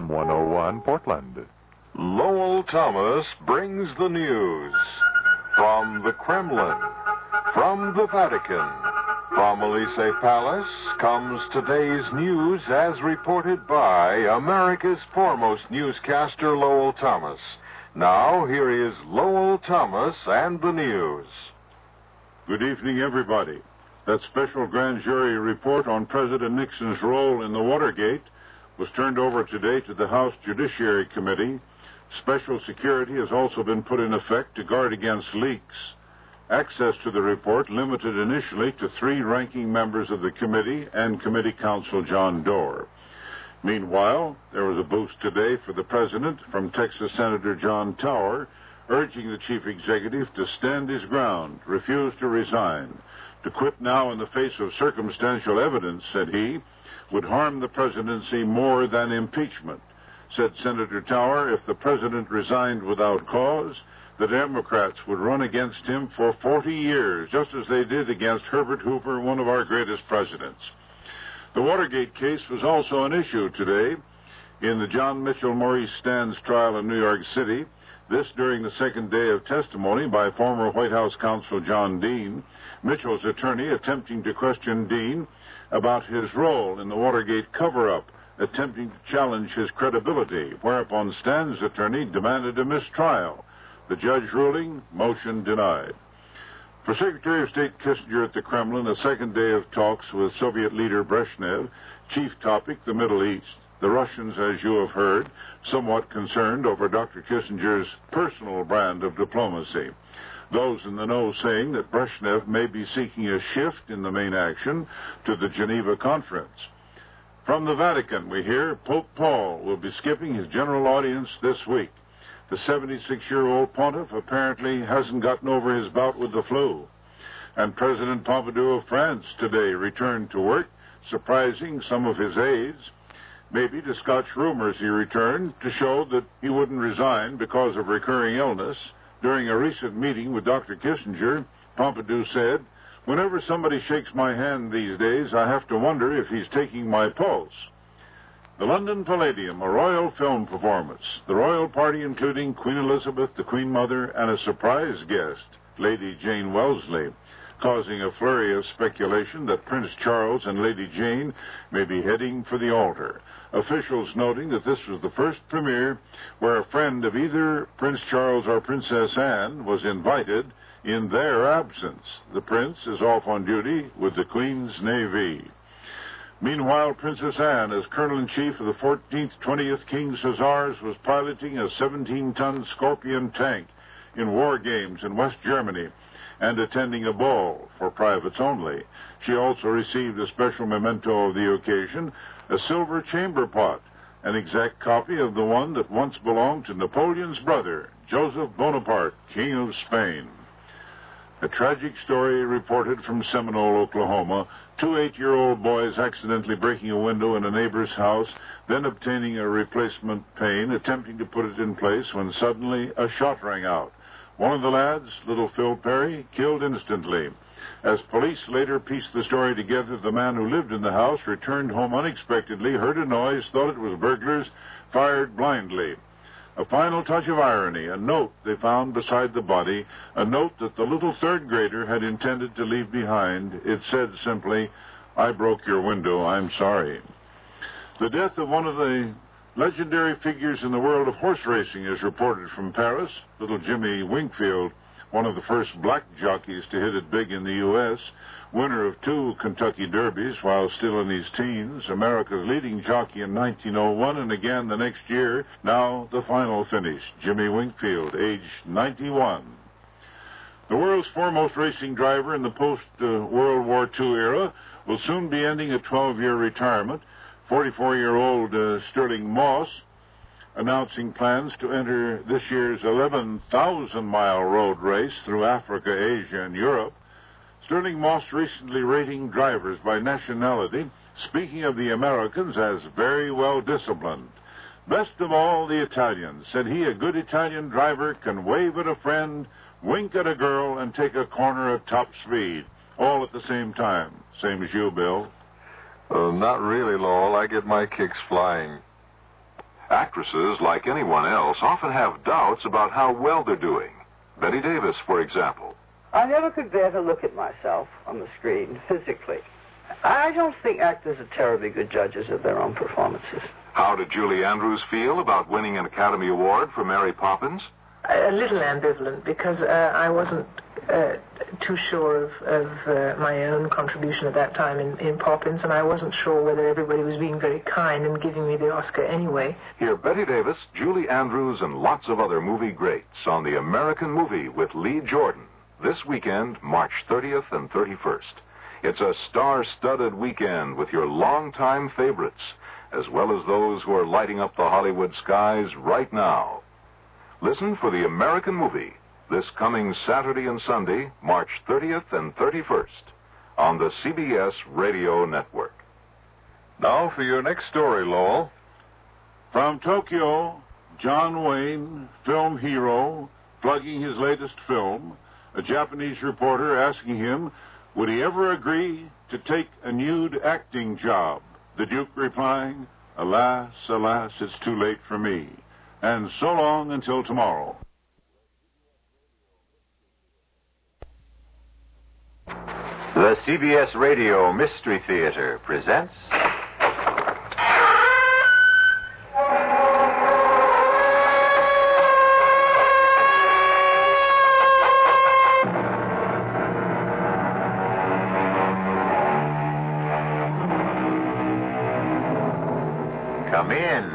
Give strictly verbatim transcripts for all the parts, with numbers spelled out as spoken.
one oh one, Portland. Lowell Thomas brings the news from the Kremlin, from the Vatican. From Elysee Palace comes today's news as reported by America's foremost newscaster, Lowell Thomas. Now, here is Lowell Thomas and the news. Good evening, everybody. That special grand jury report on President Nixon's role in the Watergate was turned over today to the House Judiciary Committee. Special security has also been put in effect to guard against leaks. Access to the report limited initially to three ranking members of the committee and committee counsel John Doerr. Meanwhile, there was a boost today for the president from Texas Senator John Tower, urging the chief executive to stand his ground, refuse to resign. To quit now in the face of circumstantial evidence, said he, would harm the presidency more than impeachment. Said Senator Tower, if the president resigned without cause, the Democrats would run against him for forty years, just as they did against Herbert Hoover, one of our greatest presidents. The Watergate case was also an issue today in the John Mitchell Maurice Stans trial in New York City. This during the second day of testimony by former White House counsel John Dean, Mitchell's attorney attempting to question Dean about his role in the Watergate cover-up, attempting to challenge his credibility, whereupon Stans' attorney demanded a mistrial. The judge ruling, motion denied. For Secretary of State Kissinger at the Kremlin, a second day of talks with Soviet leader Brezhnev, chief topic, the Middle East. The Russians, as you have heard, somewhat concerned over Doctor Kissinger's personal brand of diplomacy. Those in the know saying that Brezhnev may be seeking a shift in the main action to the Geneva Conference. From the Vatican, we hear Pope Paul will be skipping his general audience this week. The seventy-six-year-old pontiff apparently hasn't gotten over his bout with the flu. And President Pompidou of France today returned to work, surprising some of his aides. Maybe to scotch rumors he returned to show that he wouldn't resign because of recurring illness. During a recent meeting with Doctor Kissinger, Pompidou said, "Whenever somebody shakes my hand these days, I have to wonder if he's taking my pulse." The London Palladium, a royal film performance. The royal party including Queen Elizabeth, the Queen Mother, and a surprise guest, Lady Jane Wellesley, causing a flurry of speculation that Prince Charles and Lady Jane may be heading for the altar. Officials noting that this was the first premiere where a friend of either Prince Charles or Princess Anne was invited in their absence. The prince is off on duty with the Queen's Navy. Meanwhile, Princess Anne, as Colonel-in-Chief of the fourteenth twentieth King's Hussars, was piloting a seventeen-ton Scorpion tank in war games in West Germany and attending a ball for privates only. She also received a special memento of the occasion, a silver chamber pot, an exact copy of the one that once belonged to Napoleon's brother, Joseph Bonaparte, King of Spain. A tragic story reported from Seminole, Oklahoma. Two eight-year-old boys accidentally breaking a window in a neighbor's house, then obtaining a replacement pane, attempting to put it in place when suddenly a shot rang out. One of the lads, little Phil Perry, killed instantly. As police later pieced the story together, the man who lived in the house returned home unexpectedly, heard a noise, thought it was burglars, fired blindly. A final touch of irony, a note they found beside the body, a note that the little third grader had intended to leave behind. It said simply, "I broke your window, I'm sorry." The death of one of the legendary figures in the world of horse racing is reported from Paris. Little Jimmy Wingfield, one of the first black jockeys to hit it big in the U S, winner of two Kentucky Derbies while still in his teens, America's leading jockey in nineteen oh one and again the next year. Now the final finish, Jimmy Wingfield, age ninety-one. The world's foremost racing driver in the post-World War Two era will soon be ending a twelve-year retirement. forty-four-year-old uh, Sterling Moss announcing plans to enter this year's eleven thousand mile road race through Africa, Asia, and Europe. Sterling Moss recently rating drivers by nationality, speaking of the Americans as very well disciplined. Best of all, the Italians, said he, a good Italian driver can wave at a friend, wink at a girl, and take a corner at top speed, all at the same time. Same as you, Bill. Uh, not really, Lowell. I get my kicks flying. Actresses, like anyone else, often have doubts about how well they're doing. Betty Davis, for example. I never could bear to look at myself on the screen, physically. I don't think actors are terribly good judges of their own performances. How did Julie Andrews feel about winning an Academy Award for Mary Poppins? A little ambivalent, because uh, I wasn't uh, too sure of, of uh, my own contribution at that time in, in Poppins, and I wasn't sure whether everybody was being very kind and giving me the Oscar anyway. Hear Betty Davis, Julie Andrews, and lots of other movie greats on The American Movie with Lee Jordan this weekend, March thirtieth and thirty-first. It's a star-studded weekend with your longtime favorites, as well as those who are lighting up the Hollywood skies right now. Listen for The American Movie this coming Saturday and Sunday, March thirtieth and thirty-first, on the C B S Radio Network. Now for your next story, Lowell. From Tokyo, John Wayne, film hero, plugging his latest film, a Japanese reporter asking him, would he ever agree to take a nude acting job? The Duke replying, alas, alas, it's too late for me. And so long until tomorrow. The C B S Radio Mystery Theater presents... Come in.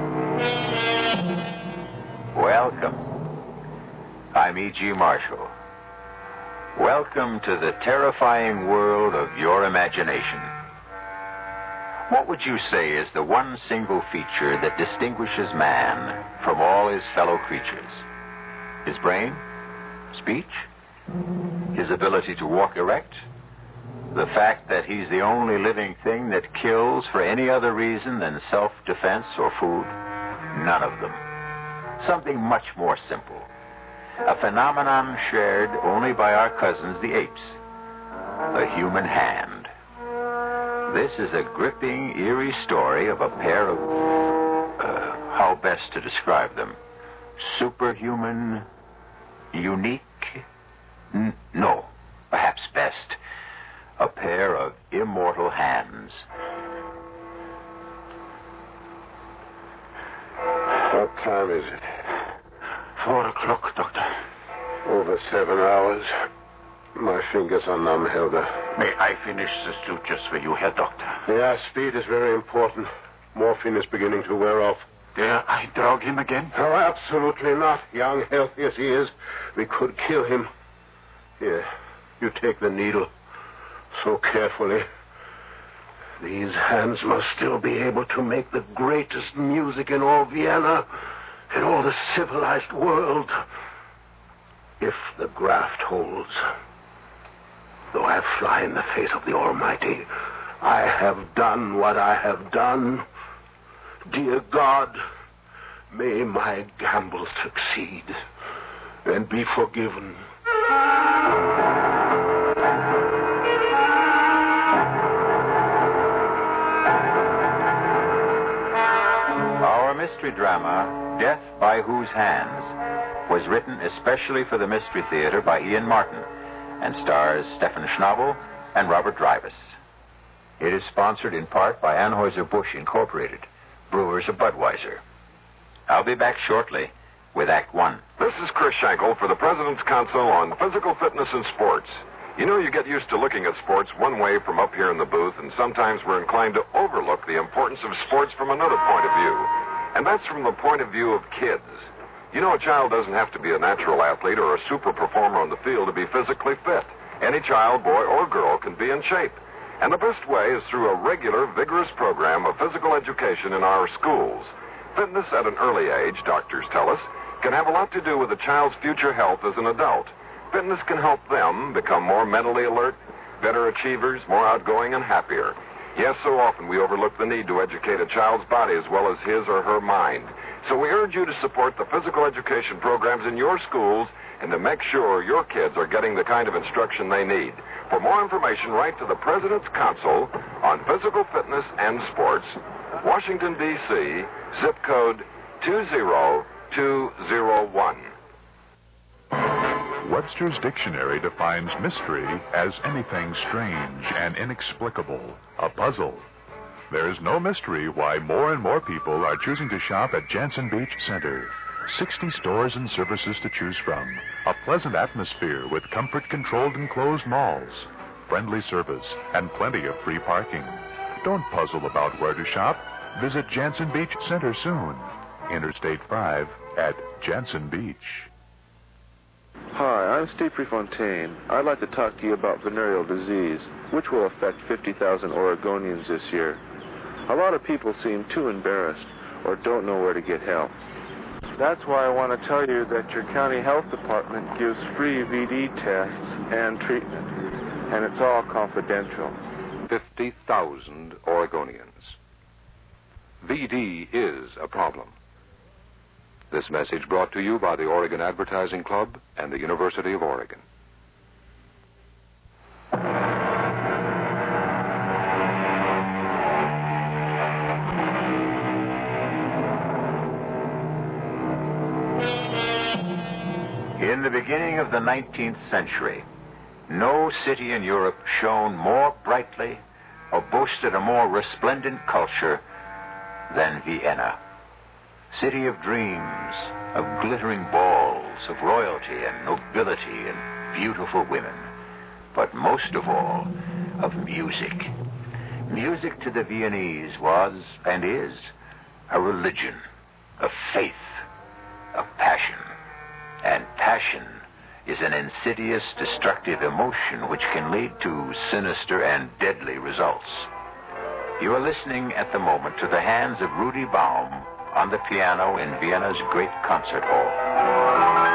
Welcome. I'm E G. Marshall. Welcome to the terrifying world of your imagination. What would you say is the one single feature that distinguishes man from all his fellow creatures? His brain? Speech? His ability to walk erect? The fact that he's the only living thing that kills for any other reason than self-defense or food? None of them. Something much more simple. A phenomenon shared only by our cousins, the apes. The human hand. This is a gripping, eerie story of a pair of... Uh, how best to describe them? Superhuman... unique... N- no, perhaps best... a pair of immortal hands. What time is it? Four o'clock, Doctor. Over seven hours. My fingers are numb, Helga. May I finish the sutures for you, Herr Doctor? Yeah, speed is very important. Morphine is beginning to wear off. Dare I drug him again? Oh, absolutely not. Young, healthy as he is, we could kill him. Here, you take the needle. So carefully. These hands must still be able to make the greatest music in all Vienna, in all the civilized world, if the graft holds. Though I fly in the face of the Almighty, I have done what I have done. Dear God, may my gamble succeed and be forgiven. Mystery drama, Death by Whose Hands, was written especially for the Mystery Theater by Ian Martin and stars Stefan Schnabel and Robert Dreyfuss. It is sponsored in part by Anheuser-Busch Incorporated, brewers of Budweiser. I'll be back shortly with Act One. This is Chris Schenkel for the President's Council on Physical Fitness and Sports. You know, you get used to looking at sports one way from up here in the booth, and sometimes we're inclined to overlook the importance of sports from another point of view. And that's from the point of view of kids. You know, a child doesn't have to be a natural athlete or a super performer on the field to be physically fit. Any child, boy or girl, can be in shape. And the best way is through a regular, vigorous program of physical education in our schools. Fitness at an early age, doctors tell us, can have a lot to do with a child's future health as an adult. Fitness can help them become more mentally alert, better achievers, more outgoing, and happier. Yes, so often we overlook the need to educate a child's body as well as his or her mind. So we urge you to support the physical education programs in your schools and to make sure your kids are getting the kind of instruction they need. For more information, write to the President's Council on Physical Fitness and Sports, Washington, D C, zip code two zero two zero one. Webster's Dictionary defines mystery as anything strange and inexplicable, a puzzle. There's no mystery why more and more people are choosing to shop at Jansen Beach Center. sixty stores and services to choose from. A pleasant atmosphere with comfort-controlled enclosed malls. Friendly service and plenty of free parking. Don't puzzle about where to shop. Visit Jansen Beach Center soon. Interstate five at Jansen Beach. Hi, I'm Steve Prefontaine. I'd like to talk to you about venereal disease, which will affect fifty thousand Oregonians this year. A lot of people seem too embarrassed or don't know where to get help. That's why I want to tell you that your county health department gives free V D tests and treatment, and it's all confidential. fifty thousand Oregonians. V D is a problem. This message brought to you by the Oregon Advertising Club and the University of Oregon. In the beginning of the nineteenth century, no city in Europe shone more brightly or boasted a more resplendent culture than Vienna. City of dreams, of glittering balls, of royalty and nobility and beautiful women, but most of all, of music. Music to the Viennese was, and is, a religion, a faith, a passion. And passion is an insidious, destructive emotion which can lead to sinister and deadly results. You are listening at the moment to the hands of Rudy Baum on the piano in Vienna's great concert hall.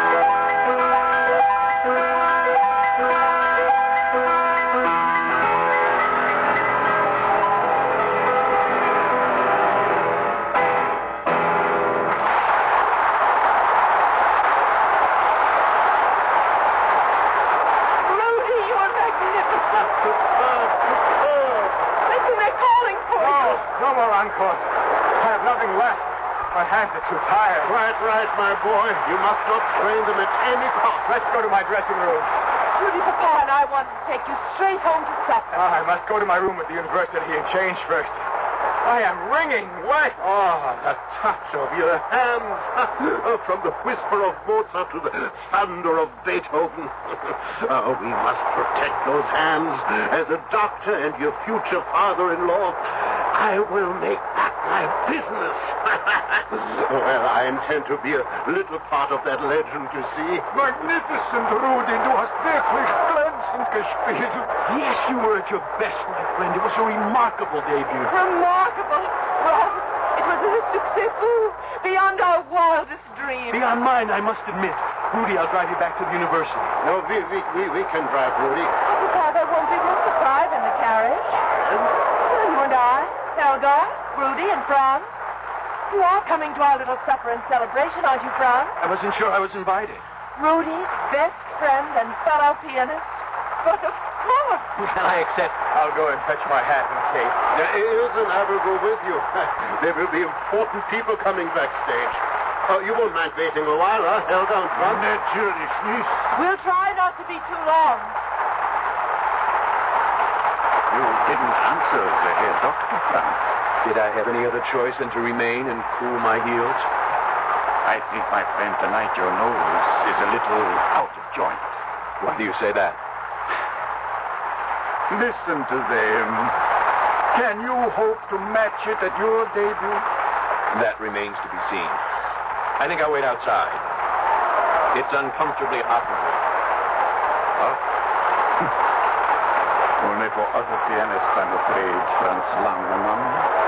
Too tired. Right, right, my boy. You must not strain them at any cost. Let's go to my dressing room. Rudy, Papa and I wanted to take you straight home to supper. Oh, I must go to my room at the university and change first. I am wringing wet. Oh, the touch of your hands. From the whisper of Mozart to the thunder of Beethoven. Oh, we must protect those hands. As a doctor and your future father-in-law, I will make that my business. Well, I intend to be a little part of that legend, you see. Magnificent, Rudy. Du hast wirklich glänzend gespielt. Yes, you were at your best, my friend. It was a remarkable debut. Remarkable? Well, it was a success beyond our wildest dreams. Beyond mine, I must admit. Rudy, I'll drive you back to the university. No, we we we, we can drive, Rudy. Oh, Father, won't we just drive in the carriage? And? Well, you and I, Helga, Rudy, and Franz. You are coming to our little supper and celebration, aren't you, Franz? I wasn't sure I was invited. Rudy's best friend and fellow pianist. But of course. Well, I accept. I'll go and fetch my hat and cape. There is, and I will go with you. There will be important people coming backstage. Oh, you won't mind waiting a while, huh? Helga and Franz? Natürlich nicht. We'll try not to be too long. You didn't answer the Herr Doctor, Franz. Did I have any other choice than to remain and cool my heels? I think, my friend, tonight your nose is a little out of joint. Why do you say that? Listen to them. Can you hope to match it at your debut? That remains to be seen. I think I'll wait outside. It's uncomfortably hot in here. Huh? Only for other pianists, I'm afraid, Franz Langemann.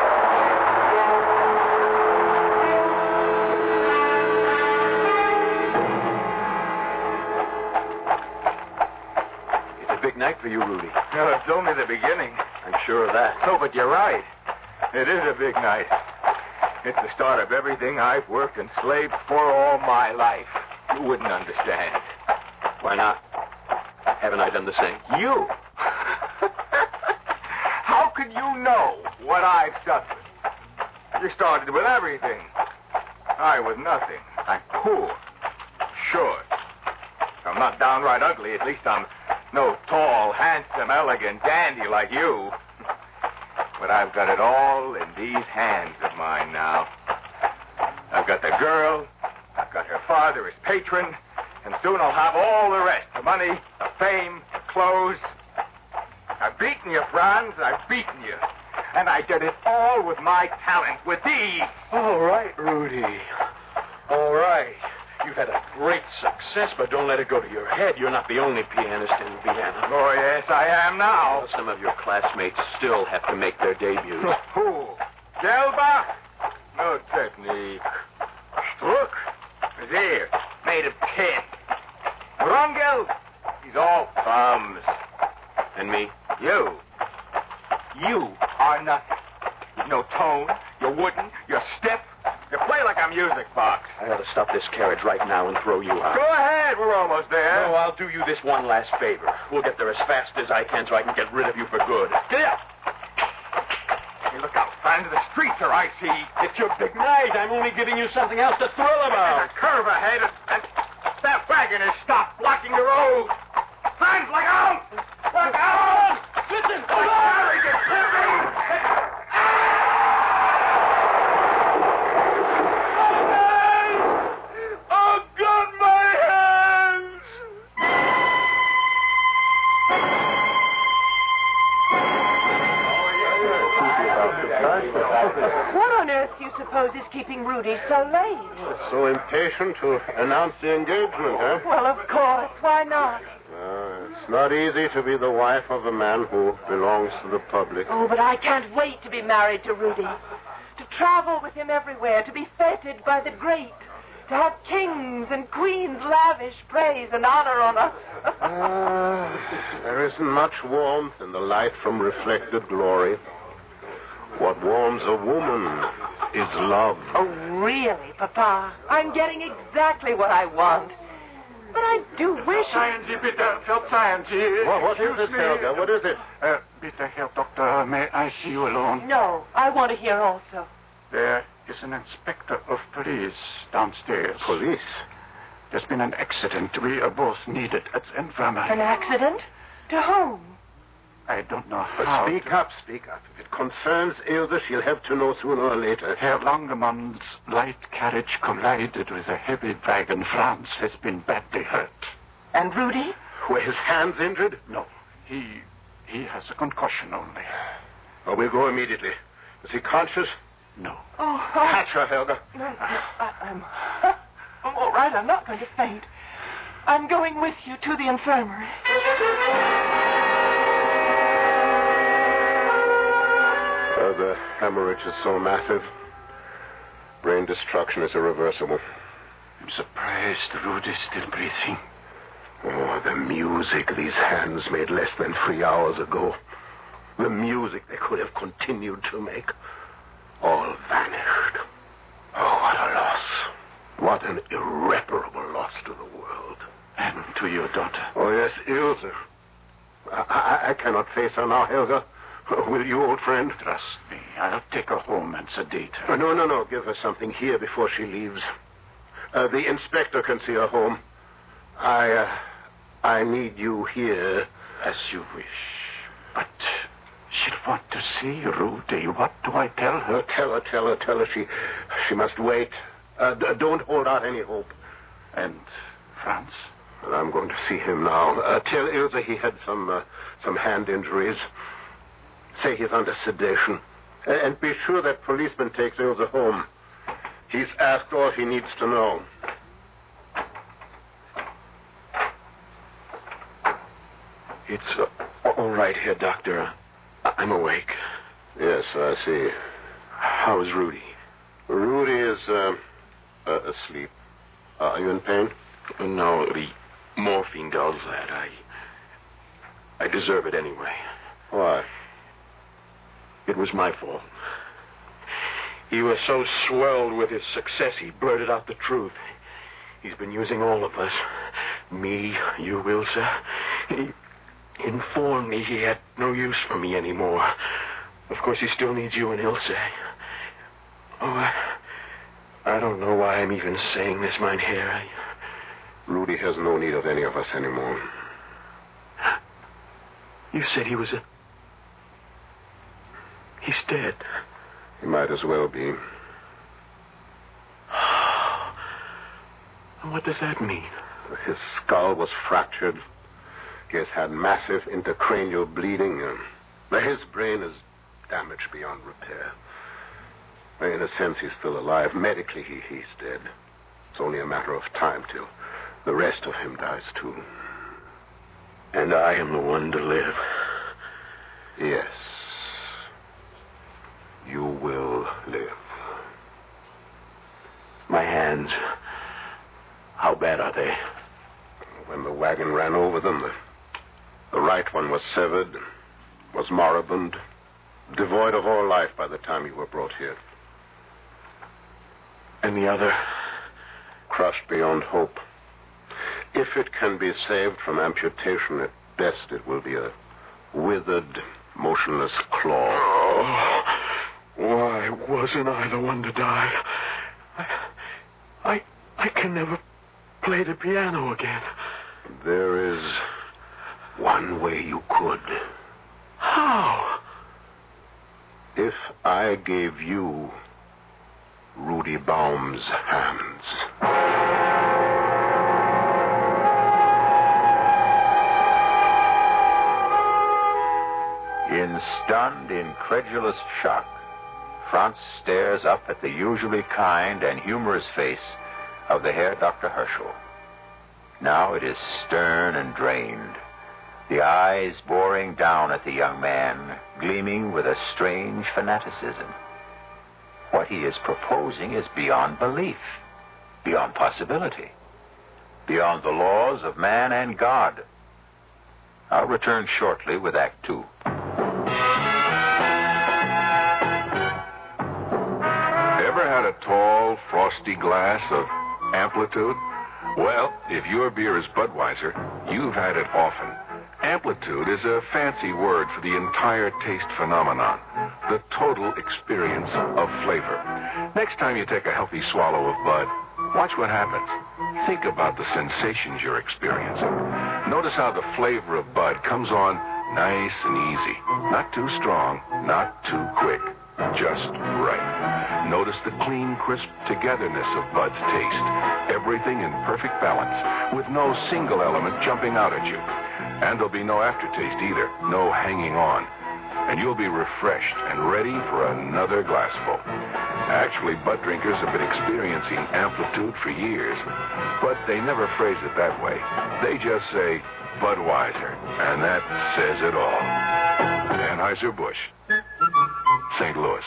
It's a big night for you, Rudy. No, it's only the beginning. I'm sure of that. No, but you're right. It is a big night. It's the start of everything I've worked and slaved for all my life. You wouldn't understand. Why not? Haven't I done the same? You? How can you know what I've suffered? You started with everything. I was nothing. I'm poor. Sure. I'm not downright ugly. At least I'm no tall, handsome, elegant dandy like you. But I've got it all in these hands of mine now. I've got the girl. I've got her father as patron. And soon I'll have all the rest. The money, the fame, the clothes. I've beaten you, Franz. I've beaten you. And I did it all with my talent, with these. All right, Rudy. All right. You've had a great success, but don't let it go to your head. You're not the only pianist in Vienna. Oh, yes, I am now. Well, some of your classmates still have to make their debuts. Who? Gelbach? No technique. Struck? Is here, made of tin. Rungel? He's all thumbs. And me? You. You are nothing. You've no tone. You're wooden. You're stiff. You play like a music box. I ought to stop this carriage right now and throw you out. Go ahead. We're almost there. No, I'll do you this one last favor. We'll get there as fast as I can so I can get rid of you for good. Get up. Hey, look out, Franz. The streets are icy. It's your big night. I'm only giving you something else to thrill about. There's a curve ahead, and that wagon has stopped blocking the road. Franz, look out! Look out! Listen! Oh, Harry, get me! I've got my hands! What on earth do you suppose is keeping Rudy so late? So impatient to announce the engagement, huh? Well, of course. Why not? Uh, it's not easy to be the wife of a man who belongs to the public. Oh, but I can't wait to be married to Rudy. To travel with him everywhere, to be feted by the great. To have kings and queens lavish praise and honor on us. uh, there isn't much warmth in the light from reflected glory. What warms a woman is love. Oh, really, Papa? I'm getting exactly what I want. But I do wish... Science, bitte, Verzeihung Sie. What, what is it, Helga? What is it? Uh, bitte, Herr Doctor, may I see you alone? No, I want to hear also. There is an inspector of police downstairs. Police? There's been an accident. We are both needed at the infirmary. An accident? To whom? I don't know But how. speak to... up, speak up. If it concerns Ilse, she'll have to know sooner or later. Herr Langemann's light carriage collided with a heavy wagon. Franz has been badly hurt. And Rudy? Were his hands injured? No. He he has a concussion only. Oh, we'll go immediately. Is he conscious? No. Oh, oh. Catch her, Helga. No, no, I, I'm... I'm all right. I'm not going to faint. I'm going with you to the infirmary. Uh, the hemorrhage is so massive. Brain destruction is irreversible. I'm surprised Rudy's still breathing. Oh, the music these hands made less than three hours ago. The music they could have continued to make. All vanished. Oh, what a loss. What an irreparable loss to the world. And to your daughter. Oh, yes, Ilse. I, I, I cannot face her now, Helga. Will you, old friend? Trust me. I'll take her home and sedate her. Oh, no, no, no. Give her something here before she leaves. Uh, the inspector can see her home. I, uh, I need you here. As you wish. But she'll want to see Rudy. What do I tell her? Uh, tell her, tell her, tell her she, she must wait. Uh, d- don't hold out any hope. And Franz? Well, I'm going to see him now. Uh, tell Ilse he had some, uh, some hand injuries. Say he's under sedation. Uh, and be sure that policeman takes Ilse home. He's asked all he needs to know. It's uh, all right here, Doctor. I- I'm awake. Yes, I see. How is Rudy? Rudy is uh, uh, asleep. Uh, are you in pain? No, the morphine dulls that. I... I deserve it anyway. Why? It was my fault. He was so swelled with his success, he blurted out the truth. He's been using all of us. Me, you, Ilse. He informed me he had no use for me anymore. Of course, he still needs you and Ilse. I, I don't know why I'm even saying this, mein Herr. I... Rudy has no need of any of us anymore. You said he was a... He's dead. He might as well be. And what does that mean? His skull was fractured. He has had massive intercranial bleeding. Uh, his brain is damaged beyond repair. In a sense, he's still alive. Medically, he, he's dead. It's only a matter of time till the rest of him dies, too. And I am the one to live. Yes. You will live. My hands, how bad are they? When the wagon ran over them, the, the right one was severed, was moribund, devoid of all life by the time you were brought here. And the other? Crushed beyond hope. If it can be saved from amputation, at best it will be a withered, motionless claw. Oh, why wasn't I the one to die? I, I, I can never play the piano again. There is one way you could. How? If I gave you Rudy Baum's hands. In stunned, incredulous shock, Franz stares up at the usually kind and humorous face of the Herr Doctor Herschel. Now it is stern and drained, the eyes boring down at the young man, gleaming with a strange fanaticism. What he is proposing is beyond belief, beyond possibility, beyond the laws of man and God. I'll return shortly with Act Two. Ever had a tall, frosty glass of Amplitude? Well, if your beer is Budweiser, you've had it often. Amplitude is a fancy word for the entire taste phenomenon, the total experience of flavor. Next time you take a healthy swallow of Bud, watch what happens. Think about the sensations you're experiencing. Notice how the flavor of Bud comes on nice and easy. Not too strong, not too quick. Just right. Notice the clean, crisp togetherness of Bud's taste. Everything in perfect balance, with no single element jumping out at you. And there'll be no aftertaste either, no hanging on. And you'll be refreshed and ready for another glassful. Actually, Bud drinkers have been experiencing Amplitude for years, but they never phrase it that way. They just say Budweiser, and that says it all. Anheuser-Busch, Saint Louis.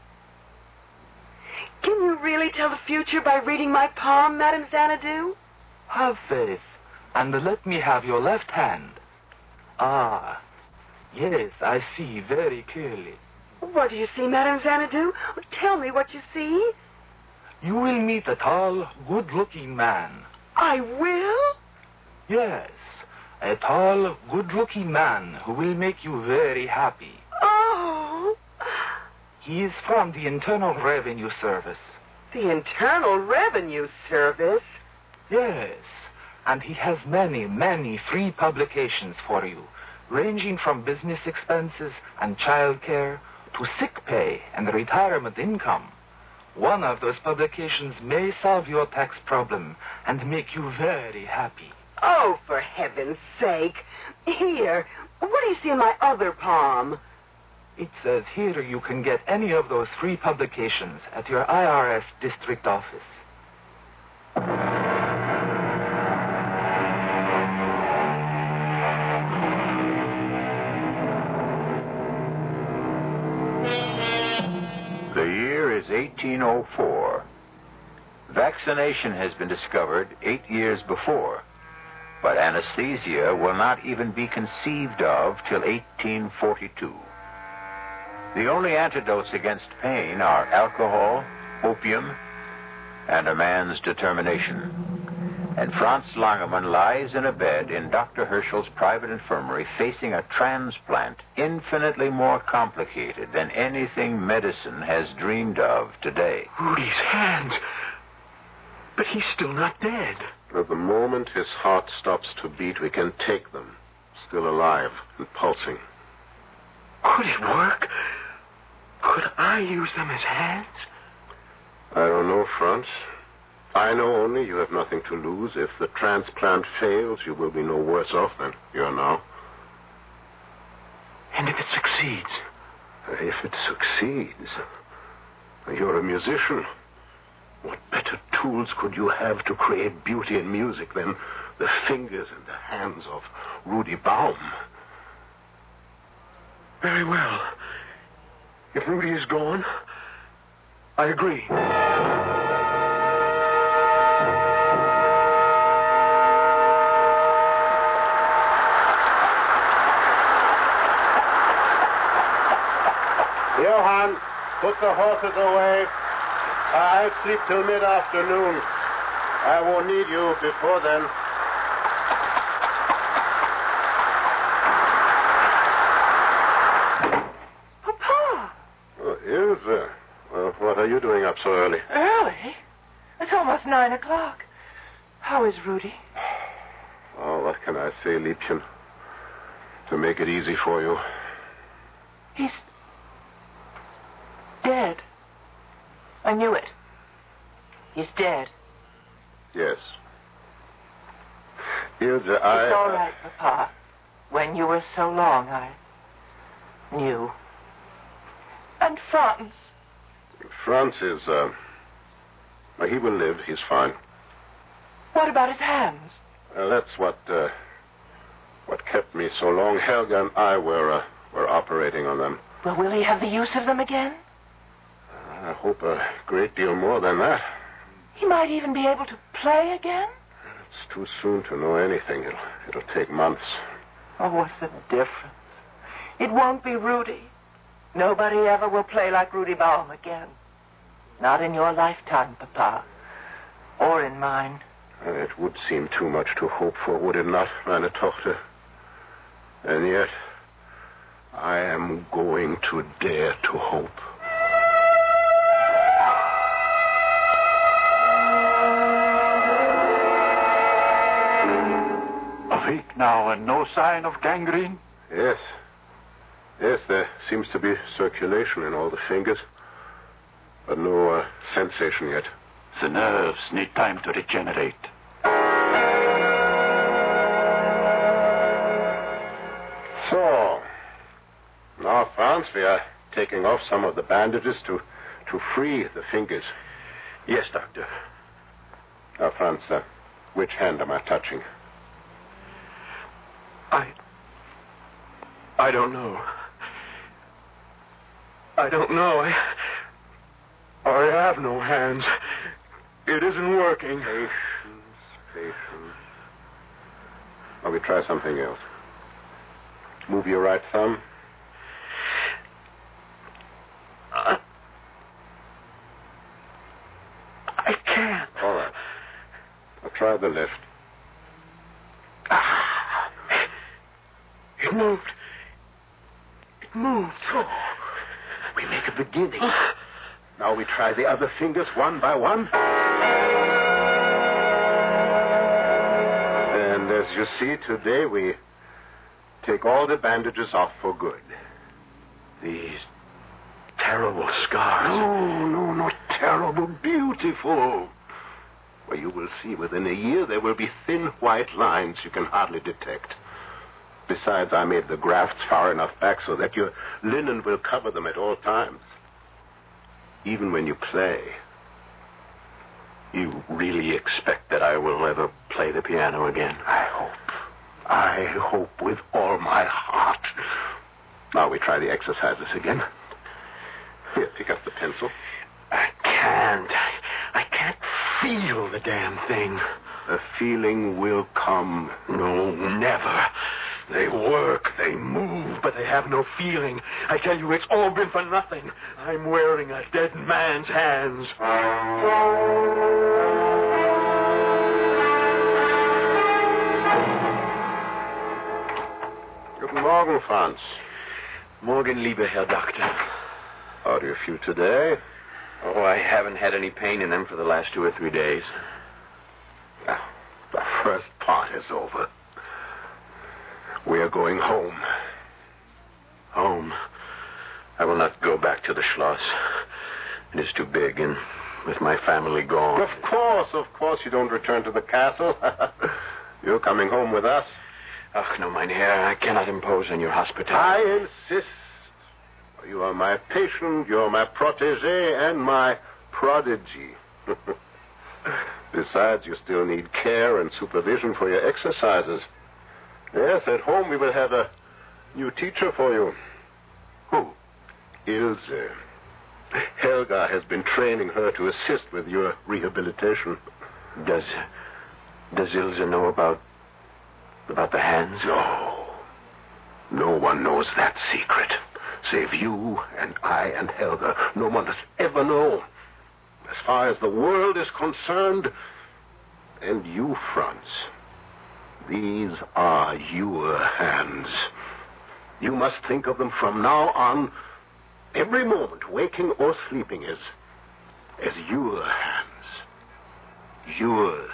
Can you really tell the future by reading my palm, Madame Xanadu? Have faith, and let me have your left hand. Ah, yes, I see very clearly. What do you see, Madame Xanadu? Tell me what you see. You will meet a tall, good-looking man. I will? Yes, a tall, good-looking man who will make you very happy. Oh. He is from the Internal Revenue Service. The Internal Revenue Service? Yes, and he has many, many free publications for you, ranging from business expenses and child care to sick pay and retirement income. One of those publications may solve your tax problem and make you very happy. Oh, for heaven's sake. Here, what do you see in my other palm? It says here you can get any of those free publications at your I R S district office. The year is eighteen oh four. Vaccination has been discovered eight years before, but anesthesia will not even be conceived of till eighteen forty-two. The only antidotes against pain are alcohol, opium, and a man's determination. And Franz Langermann lies in a bed in Doctor Herschel's private infirmary facing a transplant infinitely more complicated than anything medicine has dreamed of today. Rudy's hands. But he's still not dead. At the moment his heart stops to beat, we can take them. Still alive and pulsing. Could it work? Could I use them as hands? I don't know, Franz. I know only you have nothing to lose. If the transplant fails, you will be no worse off than you are now. And if it succeeds? If it succeeds, you're a musician. What better tools could you have to create beauty in music than the fingers and the hands of Rudy Baum? Very well. If Rudy is gone, I agree. Johann, put the horses away. I'll sleep till mid-afternoon. I won't need you before then. Papa! Oh, Ilse. Well, what are you doing up so early? Early? It's almost nine o'clock. How is Rudy? Oh, what can I say, Liebchen? To make it easy for you. He's dead. I knew it. He's dead. Yes. Ilse, I... It's all right, Papa. When you were so long, I knew. And Franz? Franz is, uh... well, he will live. He's fine. What about his hands? Uh, that's what, uh... what kept me so long. Helga and I were, uh, were operating on them. Well, will he have the use of them again? I hope a great deal more than that. He might even be able to play again? It's too soon to know anything. It'll, it'll take months. Oh, what's the difference? It won't be Rudy. Nobody ever will play like Rudy Baum again. Not in your lifetime, Papa. Or in mine. Uh, it would seem too much to hope for, would it not, meine Tochter? And yet, I am going to dare to hope. A week now and no sign of gangrene? Yes. Yes, there seems to be circulation in all the fingers. But no uh, sensation yet. The nerves need time to regenerate. So, now, Franz, we are taking off some of the bandages to, to free the fingers. Yes, Doctor. Now, Franz, uh, which hand am I touching? I... I don't know. I don't know. I... I have no hands. It isn't working. Patience, patience. Now, we try something else. Move your right thumb. Uh, I can't. All right. Now try the left. Ah, it moved. It moved. Oh, we make a beginning. Now we try the other fingers one by one. And as you see, today we take all the bandages off for good. These terrible scars. No, no, not terrible. Beautiful. Well, you will see within a year there will be thin white lines you can hardly detect. Besides, I made the grafts far enough back so that your linen will cover them at all times. Even when you play. You really expect that I will ever play the piano again? I hope. I hope with all my heart. Now we try the exercises again. Here, pick up the pencil. I can't. I can't feel the damn thing. The feeling will come. No, never. They work, they move, but they have no feeling. I tell you, it's all been for nothing. I'm wearing a dead man's hands. Guten Morgen, Franz. Morgen, lieber Herr Doctor. How do you feel today? Oh, I haven't had any pain in them for the last two or three days. Well, the first part is over. We are going home. Home? I will not go back to the Schloss. It is too big, and with my family gone... Of course, of course you don't return to the castle. You're coming home with us. Ach, no, mein Herr, I cannot impose on your hospitality. I insist. You are my patient, you're my protege, and my prodigy. Besides, you still need care and supervision for your exercises. Yes, at home we will have a new teacher for you. Who? Ilse. Helga has been training her to assist with your rehabilitation. Does... Does Ilse know about... about the hands? No. No one knows that secret. Save you and I and Helga. No one does ever know. As far as the world is concerned, and you, Franz, these are your hands. You must think of them from now on, every moment, waking or sleeping, as, as your hands. Yours.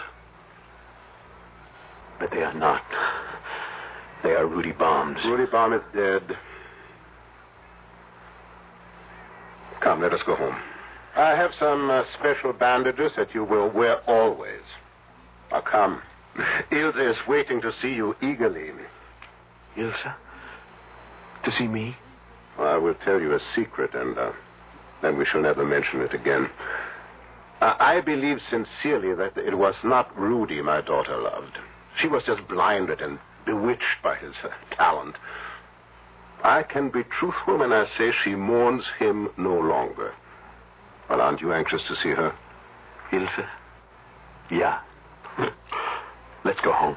But they are not. They are Rudy Baum's. Rudy Baum is dead. Come, let us go home. I have some uh, special bandages that you will wear always. Now, come. Ilse is waiting to see you eagerly. Ilse? To see me? Well, I will tell you a secret, and uh, then we shall never mention it again. Uh, I believe sincerely that it was not Rudy my daughter loved. She was just blinded and bewitched by his uh, talent. I can be truthful when I say she mourns him no longer. Well, aren't you anxious to see her? Ilse? Yeah. Let's go home.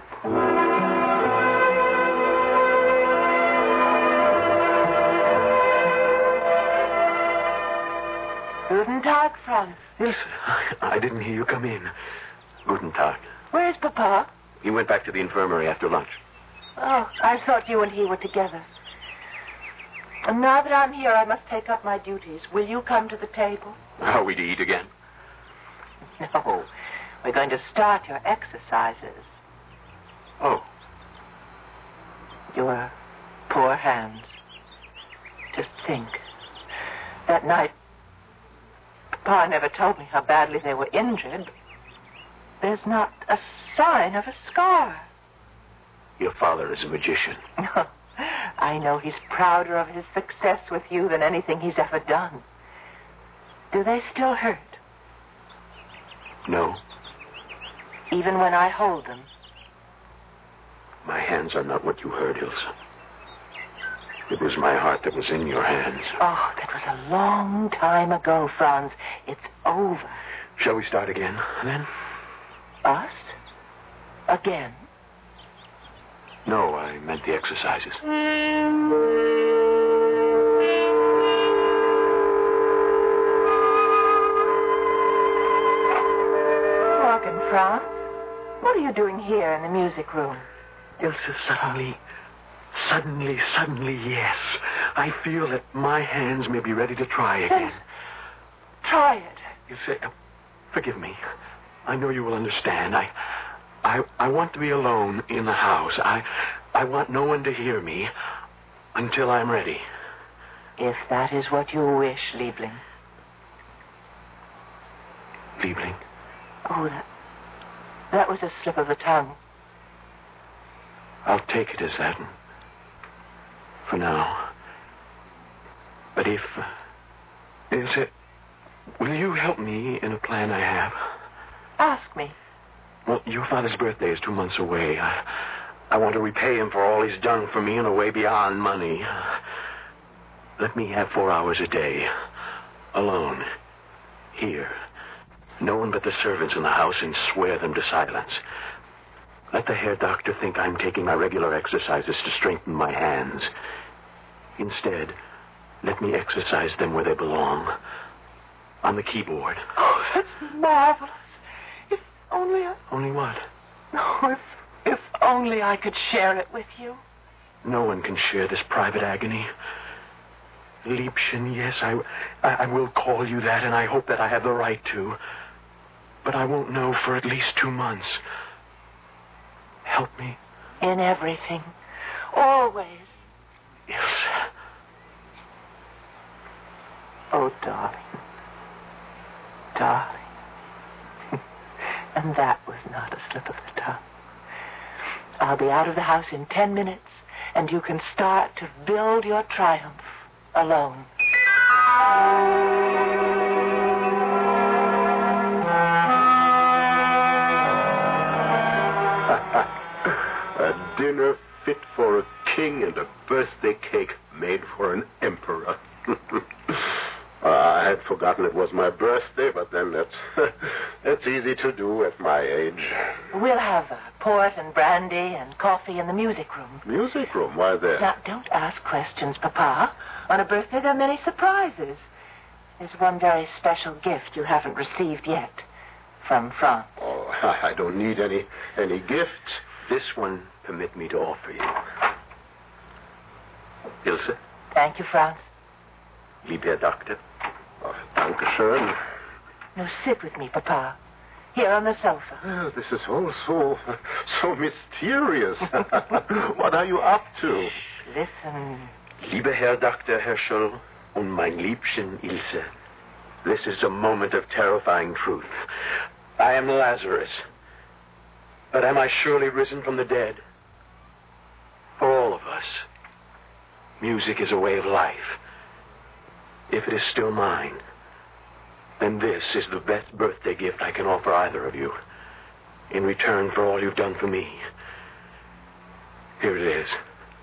Guten Tag, Franz. Ilse, I didn't hear you come in. Guten Tag. Where's Papa? He went back to the infirmary after lunch. Oh, I thought you and he were together. And now that I'm here, I must take up my duties. Will you come to the table? Are we to eat again? No. We're going to start your exercises. Oh. Your poor hands. To think. That night, Papa never told me how badly they were injured. There's not a sign of a scar. Your father is a magician. I know he's prouder of his success with you than anything he's ever done. Do they still hurt? No. Even when I hold them? My hands are not what you heard, Ilse. It was my heart that was in your hands. Oh, that was a long time ago, Franz. It's over. Shall we start again, then? Us? Again? No, I meant the exercises. Morgen, Franz. What are you doing here in the music room? Ilse, suddenly, suddenly, suddenly, yes. I feel that my hands may be ready to try again. Then try it. Ilse, uh, forgive me. I know you will understand. I... I, I want to be alone in the house. I I want no one to hear me until I'm ready. If that is what you wish, Liebling. Liebling? Oh, that, that was a slip of the tongue. I'll take it as that for now. But if... Uh, Ilse, will you help me in a plan I have? Ask me. Well, your father's birthday is two months away. I, I want to repay him for all he's done for me in a way beyond money. Let me have four hours a day. Alone. Here. No one but the servants in the house, and swear them to silence. Let the hair doctor think I'm taking my regular exercises to strengthen my hands. Instead, let me exercise them where they belong. On the keyboard. Oh, that's marvelous. Only I... Only what? Oh, if, if only I could share it with you. No one can share this private agony. Liebchen, yes, I, I, I will call you that, and I hope that I have the right to. But I won't know for at least two months. Help me. In everything. Always. Ilse. Oh, darling. Darling. And that was not a slip of the tongue. I'll be out of the house in ten minutes, and you can start to build your triumph alone. A dinner fit for a king and a birthday cake made for an emperor. uh, I had forgotten it was my birthday, but then that's that's easy to do at my age. We'll have uh, port and brandy and coffee in the music room. Music room? Why there? Now, don't ask questions, Papa. On a birthday, there are many surprises. There's one very special gift you haven't received yet from France. Oh, I don't need any any gifts. This one, permit me to offer you. Ilse? Thank you, Franz. Liebe Herr Doctor. Oh, danke schön. Now, sit with me, Papa. Here on the sofa. Oh, this is all so, so mysterious. What are you up to? Shh, listen. Lieber Herr Doktor Herschel und mein Liebchen Ilse, this is a moment of terrifying truth. I am Lazarus, but am I surely risen from the dead? For all of us, music is a way of life. If it is still mine, then this is the best birthday gift I can offer either of you. In return for all you've done for me. Here it is.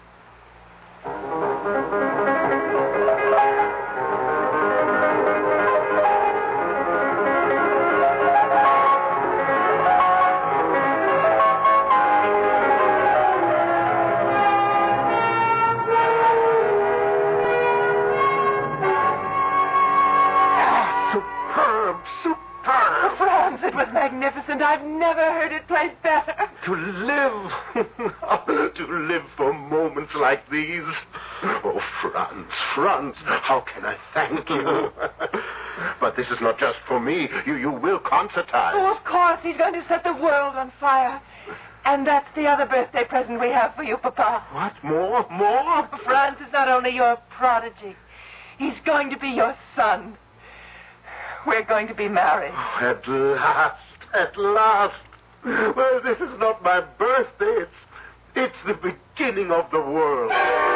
Magnificent. I've never heard it played better. To live. To live for moments like these. Oh, Franz, Franz, how can I thank you? But this is not just for me. You, you will concertize. Oh, of course. He's going to set the world on fire. And that's the other birthday present we have for you, Papa. What? More? More? Franz is not only your prodigy. He's going to be your son. We're going to be married. Oh, at last. At last. Well, this is not my birthday. It's, it's the beginning of the world.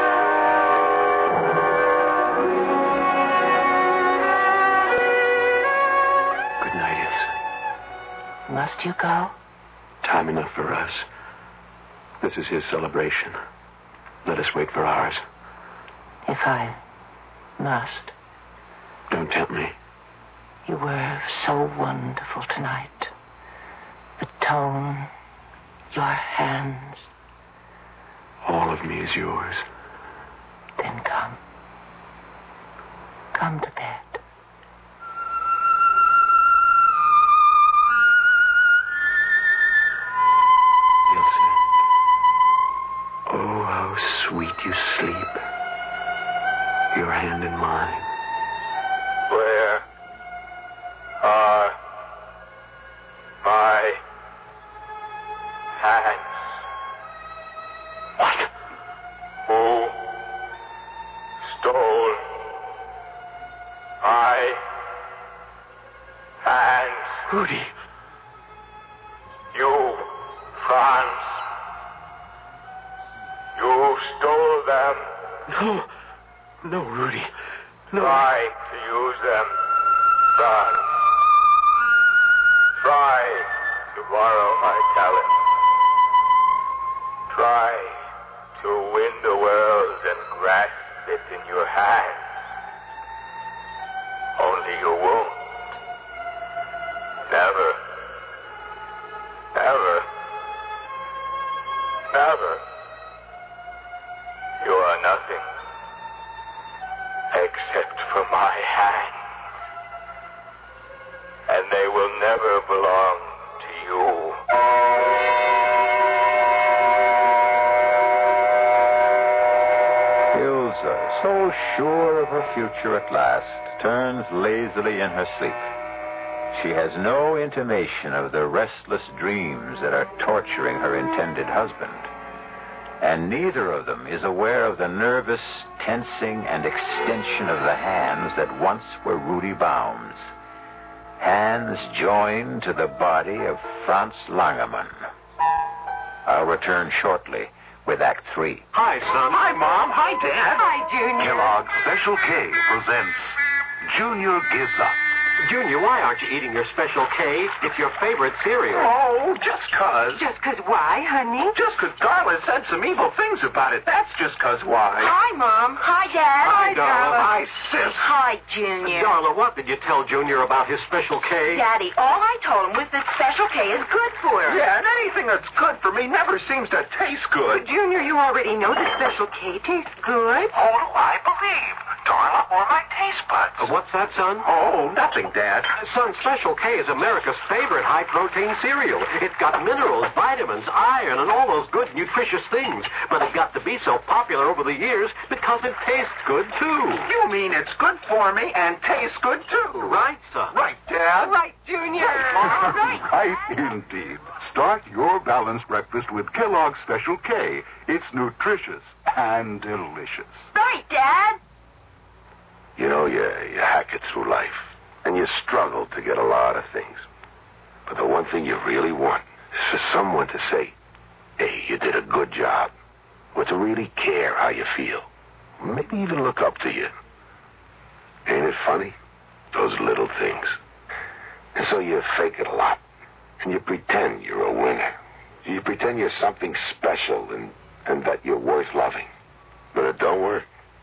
Good night, Ilse. Must you go? Time enough for us. This is his celebration. Let us wait for ours. If I must. Don't tempt me. You were so wonderful tonight. The tone, your hands. All of me is yours. Then come. Come to bed. Ilse. Oh, how sweet you sleep. Your hand in mine. Where are my hands? What? Who stole my hands? Rudy. You, Franz. You stole them. No. No, Rudy. No. Try to use them, Franz. Try to borrow my talent. Try to win the world and grasp it in your hands. Only you won't. Never. Never. Never. You are nothing except for my hands. And they will never belong to you. so sure of her future at last, turns lazily in her sleep. She has no intimation of the restless dreams that are torturing her intended husband. And neither of them is aware of the nervous tensing and extension of the hands that once were Rudy Baum's. Hands joined to the body of Franz Langermann. I'll return shortly with Act Three. Hi, son. Hi, Mom. Hi, Dad. Hi, Junior. Kellogg's Special K presents Junior Gives Up. Junior, why aren't you eating your Special K? It's your favorite cereal. Oh, just 'cause. Just 'cause why, honey? Just 'cause Darla said some evil things about it. That's just 'cause why. Hi, Mom. Hi, Dad. Hi, Darla. Hi, sis. Hi, Junior. Darla, what did you tell Junior about his Special K? Daddy, all I told him was that Special K is good for him. Yeah, and anything that's good for me never seems to taste good. But, Junior, you already know that Special K tastes good. Oh, do I believe? Darla, or my taste buds. Uh, what's that, son? Oh, nothing, Dad. Son, Special K is America's favorite high-protein cereal. It's got minerals, vitamins, iron, and all those good, nutritious things. But it got to be so popular over the years because it tastes good, too. You mean it's good for me and tastes good, too? Right, son. Right, Dad. Right, Junior. All right. Right, indeed. Start your balanced breakfast with Kellogg's Special K. It's nutritious and delicious. Right, Dad. You know, you, you hack it through life, and you struggle to get a lot of things. But the one thing you really want is for someone to say, hey, you did a good job, or to really care how you feel. Maybe even look up to you. Ain't it funny? Those little things. And so you fake it a lot, and you pretend you're a winner. You pretend you're something special and, and that you're worth loving. But it don't work.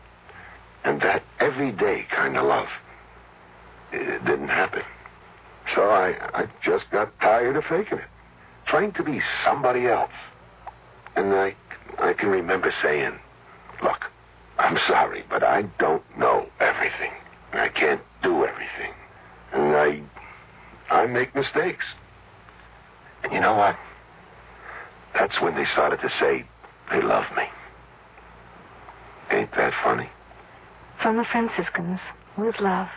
And that everyday kind of love, it didn't happen. So I, I just got tired of faking it, trying to be somebody else. And I, I can remember saying, look, I'm sorry, but I don't know everything. And I can't do everything. And I, I make mistakes. And you know what? That's when they started to say they love me. Ain't that funny? From the Franciscans, with love.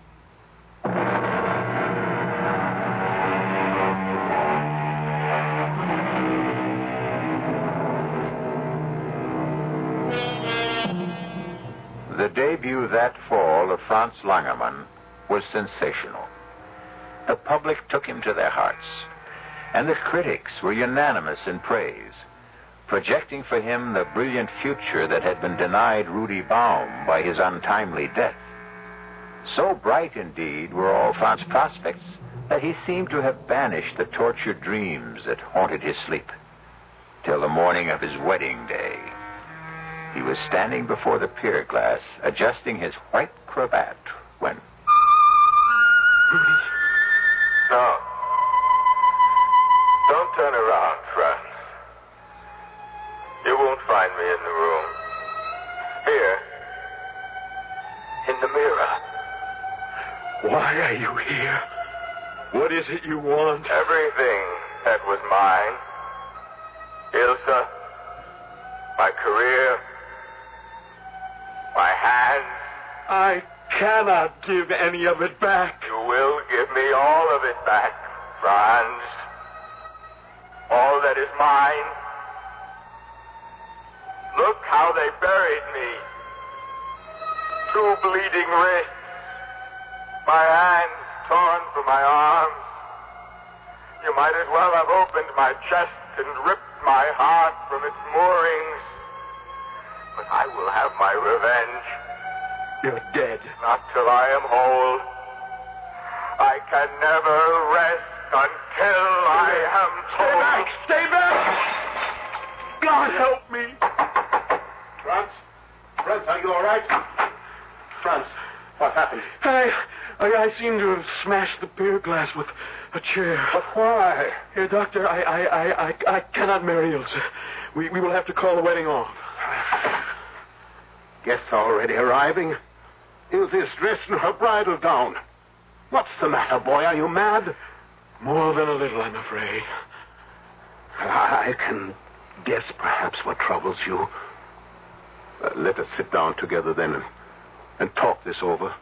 The debut that fall of Franz Langermann was sensational. The public took him to their hearts, and the critics were unanimous in praise, projecting for him the brilliant future that had been denied Rudy Baum by his untimely death. So bright, indeed, were all Franz's prospects that he seemed to have banished the tortured dreams that haunted his sleep, till the morning of his wedding day. He was standing before the pier glass, adjusting his white cravat, when... Rudy. No. Don't turn around, Franz. You won't find me in the room. Here. In the mirror. Why are you here? What is it you want? Everything that was mine. Ilsa. My career. My hands. I cannot give any of it back. You will give me all of it back, Franz. All that is mine. Look how they buried me. Two bleeding wrists. My hands torn from my arms. You might as well have opened my chest and ripped my heart from its moorings. But I will have my revenge. You're dead. Not till I am whole. I can never rest until I am Stay told. back! Stay back! God help me! Franz? Franz, are you all right? Franz, what happened? I, I, I seem to have smashed the pier glass with a chair. But why? Here, Doctor, I, I, I, I, I cannot marry Ilsa. We, we will have to call the wedding off. Guests already arriving. Ilsa's dressed in her bridal gown. What's the matter, boy? Are you mad? More than a little, I'm afraid. I can guess perhaps what troubles you. Uh, let us sit down together then and, and talk this over.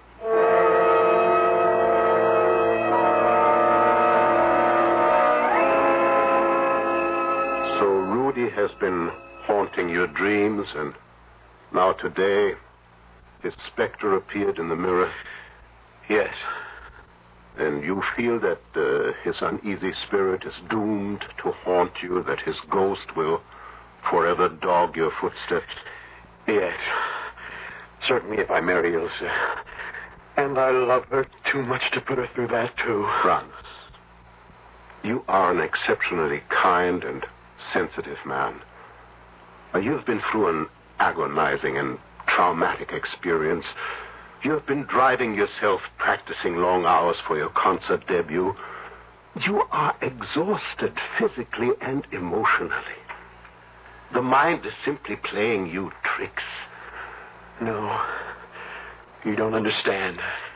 So Rudy has been haunting your dreams, and now today his specter appeared in the mirror. Yes. And you feel that uh, his uneasy spirit is doomed to haunt you, that his ghost will forever dog your footsteps? Yes. Certainly if I marry Ilse. And I love her too much to put her through that, too. Franz, you are an exceptionally kind and sensitive man. Uh, you've been through an agonizing and traumatic experience. You've been driving yourself, practicing long hours for your concert debut. You are exhausted physically and emotionally. The mind is simply playing you tricks. No, you don't understand.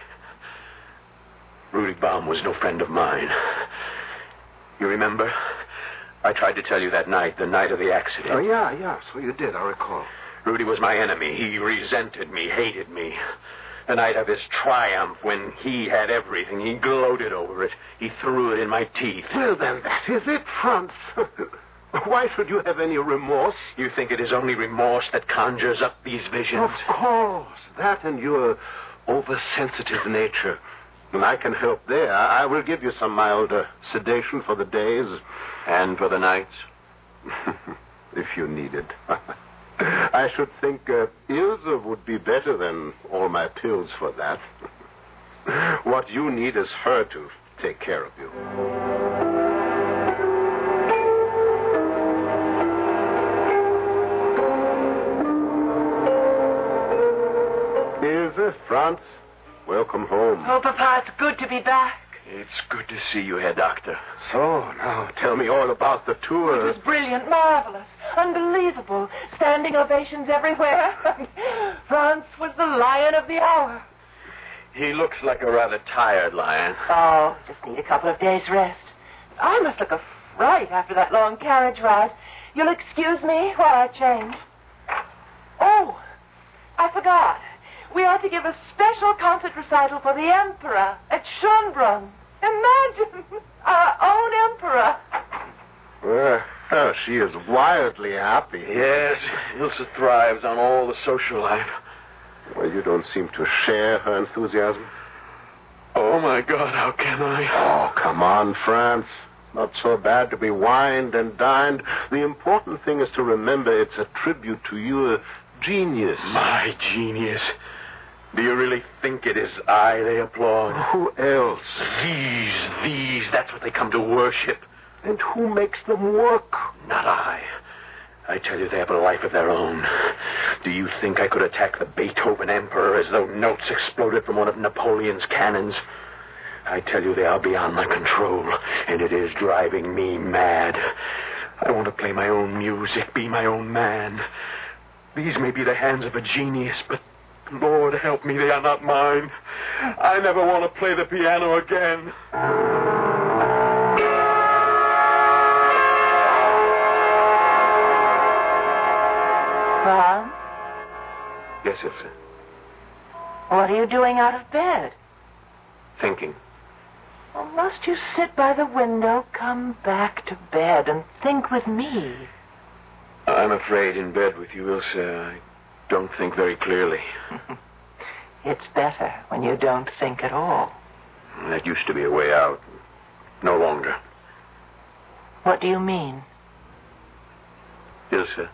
Rudy Baum was no friend of mine. You remember? I tried to tell you that night, the night of the accident. Oh, yeah, yeah, so you did, I recall. Rudy was my enemy. He resented me, hated me. The night of his triumph, when he had everything, he gloated over it. He threw it in my teeth. Well, then, that is it, Franz. Why should you have any remorse? You think it is only remorse that conjures up these visions? Of course. That and your oversensitive nature. And I can help there. I will give you some mild uh, sedation for the days. And for the nights? If you need it. I should think uh, Ilse would be better than all my pills for that. What you need is her to take care of you. Ilse, Franz, welcome home. Oh, Papa, it's good to be back. It's good to see you here, Doctor. So, now tell me all about the tour. It was brilliant, marvelous, unbelievable. Standing ovations everywhere. Franz was the lion of the hour. He looks like a rather tired lion. Oh, just need a couple of days' rest. I must look a fright after that long carriage ride. You'll excuse me while I change. Oh, I forgot. We are to give a special concert recital for the Emperor at Schönbrunn. Imagine, our own Emperor. Well, oh, she is wildly happy. Yes, Ilse thrives on all the social life. Well, you don't seem to share her enthusiasm. Oh, my God, how can I? Oh, come on, Franz. Not so bad to be wined and dined. The important thing is to remember it's a tribute to your genius. My genius. Do you really think it is I they applaud? Who else? These, these, that's what they come to worship. And who makes them work? Not I. I tell you, they have a life of their own. Do you think I could attack the Beethoven Emperor as though notes exploded from one of Napoleon's cannons? I tell you, they are beyond my control, and it is driving me mad. I want to play my own music, be my own man. These may be the hands of a genius, but Lord help me, they are not mine. I never want to play the piano again. Franz? Yes, Ilse. What are you doing out of bed? Thinking. Well, must you sit by the window, come back to bed, and think with me? I'm afraid in bed with you, Ilse, I don't think very clearly. It's better when you don't think at all. That used to be a way out. No longer. What do you mean? Ilse,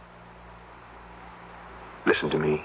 listen to me.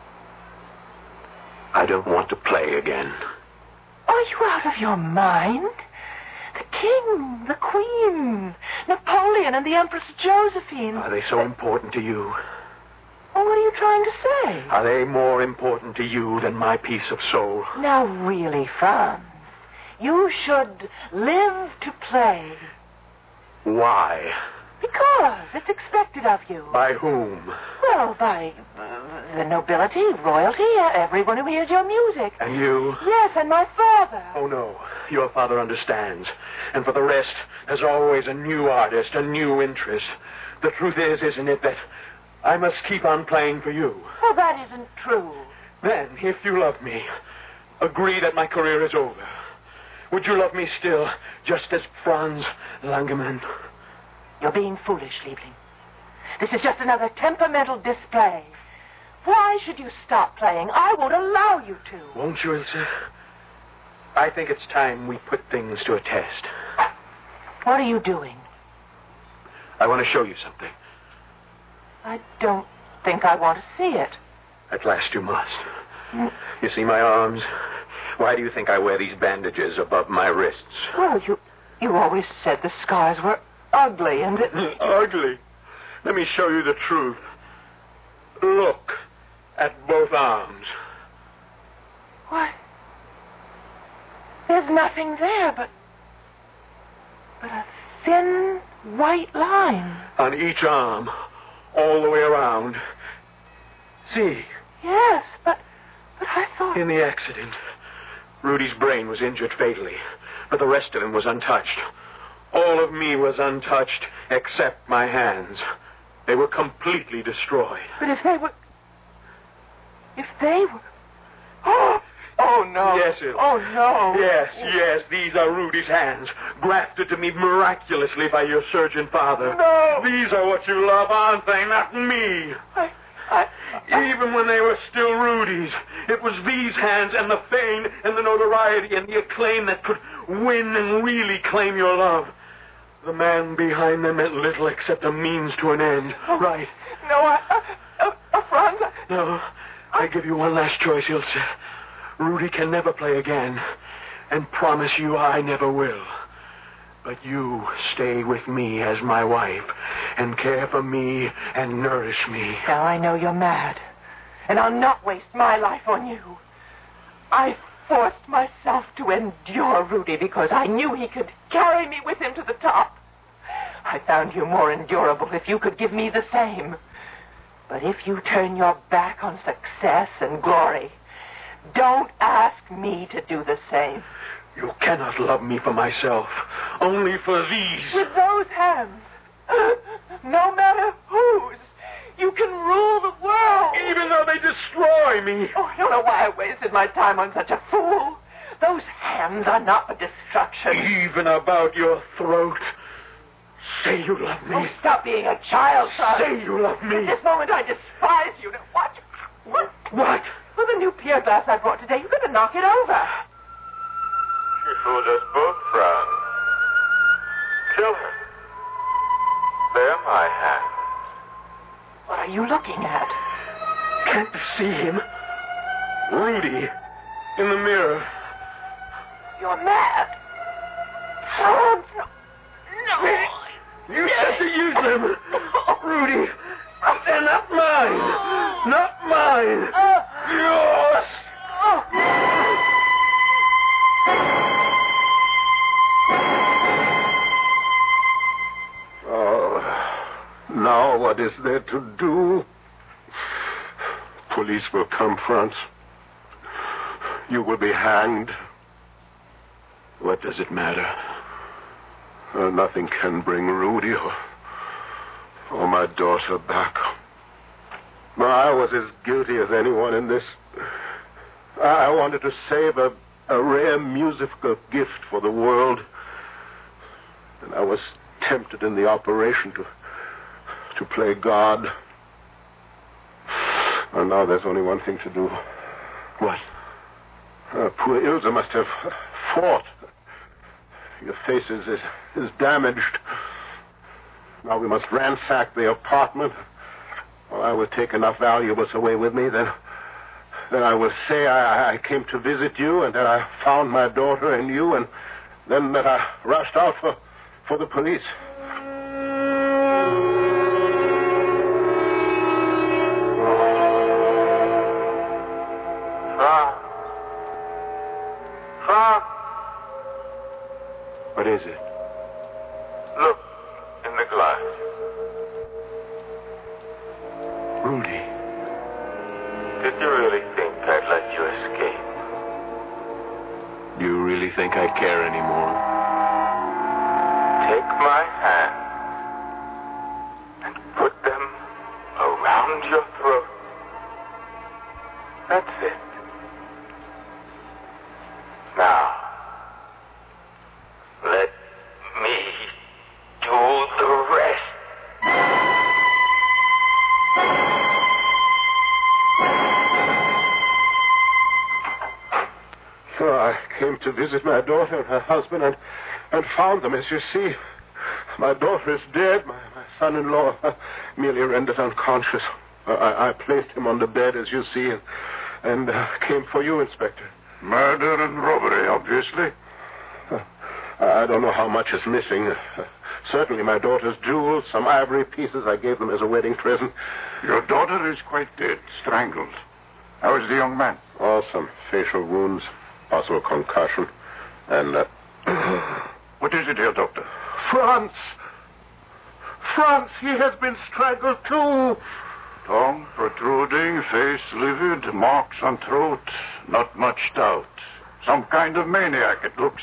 I don't want to play again. Are you out of your mind? The king, the queen, Napoleon, and the Empress Josephine. Are they so important to you? Well, what are you trying to say? Are they more important to you than my peace of soul? Now, really, Franz, you should live to play. Why? Because it's expected of you. By whom? Well, by uh, the nobility, royalty, everyone who hears your music. And you? Yes, and my father. Oh, no. Your father understands. And for the rest, there's always a new artist, a new interest. The truth is, isn't it, that I must keep on playing for you. Well, that isn't true. Then, if you love me, agree that my career is over. Would you love me still, just as Franz Langemann? You're being foolish, Liebling. This is just another temperamental display. Why should you stop playing? I won't allow you to. Won't you, Ilse? I think it's time we put things to a test. What are you doing? I want to show you something. I don't think I want to see it. At last you must. Mm. You see my arms? Why do you think I wear these bandages above my wrists? Well, you you always said the scars were ugly and it... Ugly? Let me show you the truth. Look at both arms. Why? There's nothing there but... but a thin white line. On each arm, all the way around. See? Yes, but... but I thought... In the accident, Rudy's brain was injured fatally, but the rest of him was untouched. All of me was untouched, except my hands. They were completely destroyed. But if they were... If they were... Oh! Oh, no. Yes, it... Oh, no. Yes, yes, these are Rudy's hands, grafted to me miraculously by your surgeon father. No! These are what you love, aren't they? Not me. I... I... Even when they were still Rudy's, it was these hands and the fame and the notoriety and the acclaim that could win and really claim your love. The man behind them meant little except a means to an end. Oh, right. No, I... Uh, uh, Franz... No, I give you one last choice, Ilse. Rudy can never play again, and promise you I never will. But you stay with me as my wife, and care for me and nourish me. Now I know you're mad, and I'll not waste my life on you. I forced myself to endure Rudy because I knew he could carry me with him to the top. I found you more endurable if you could give me the same. But if you turn your back on success and glory, don't ask me to do the same. You cannot love me for myself, only for these. With those hands, no matter whose, you can rule the world. Even though they destroy me. Oh, I don't know why I wasted my time on such a fool. Those hands are not for destruction. Even about your throat. Say you love me. Oh, stop being a child, son. Say you love me. At this moment, I despise you. Now, what? What? What? Well, the new pier glass I brought today, you're going to knock it over. She fooled us both, Franz. Kill her. They're my hands. What are you looking at? Can't you see him? Rudy. In the mirror. You're mad. Franz, no. No. You said to use them. Rudy. They're not mine. Not mine. Yours. Oh, now what is there to do? Police will come, Franz. You will be hanged. What does it matter? Uh, nothing can bring Rudy or, or my daughter back. I was as guilty as anyone in this. I wanted to save a, a rare musical gift for the world. And I was tempted in the operation to, to play God. And now there's only one thing to do. What? Uh, poor Ilse must have fought. Your face is, is, is damaged. Now we must ransack the apartment. Well, I will take enough valuables away with me, then, then I will say I, I came to visit you, and that I found my daughter and you, and then that I rushed out for, for the police. Franz. Franz. What is it? Look in the glass. Rudy. Did you really think I'd let you escape? Do you really think I care anymore? Take my hand and put them around to visit my daughter and her husband and, and found them, as you see. My daughter is dead. My, my son-in-law uh, merely rendered unconscious. Uh, I, I placed him on the bed, as you see, and, and uh, came for you, Inspector. Murder and robbery, obviously. Uh, I don't know how much is missing. Uh, certainly my daughter's jewels, some ivory pieces. I gave them as a wedding present. Your daughter is quite dead, strangled. How is the young man? Oh, some facial wounds, possible concussion, and... Uh... What is it here, Doctor? Franz! Franz, he has been strangled too! Tongue protruding, face livid, marks on throat, not much doubt. Some kind of maniac, it looks.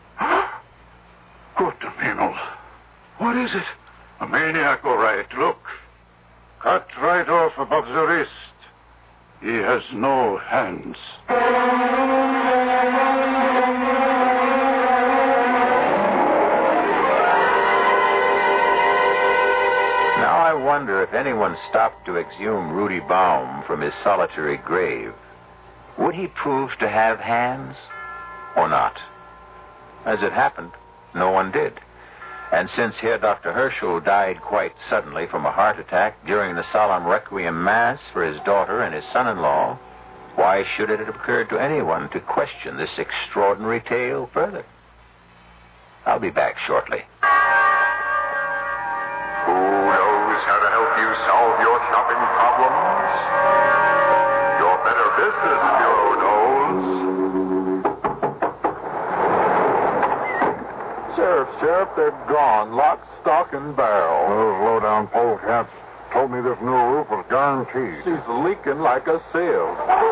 Good Himmel. What is it? A maniac, all right, look. Cut right off above the wrist. He has no hands. Now I wonder if anyone stopped to exhume Rudy Baum from his solitary grave. Would he prove to have hands or not? As it happened, no one did. And since Herr Doctor Herschel died quite suddenly from a heart attack during the solemn requiem mass for his daughter and his son-in-law, why should it have occurred to anyone to question this extraordinary tale further? I'll be back shortly. Who knows how to help you solve your shopping problems? Your Better Business Bureau knows. Sheriff, Sheriff, they're gone. Lock, stock, and barrel. Those low-down polecats told me this new roof was guaranteed. She's leaking like a sieve.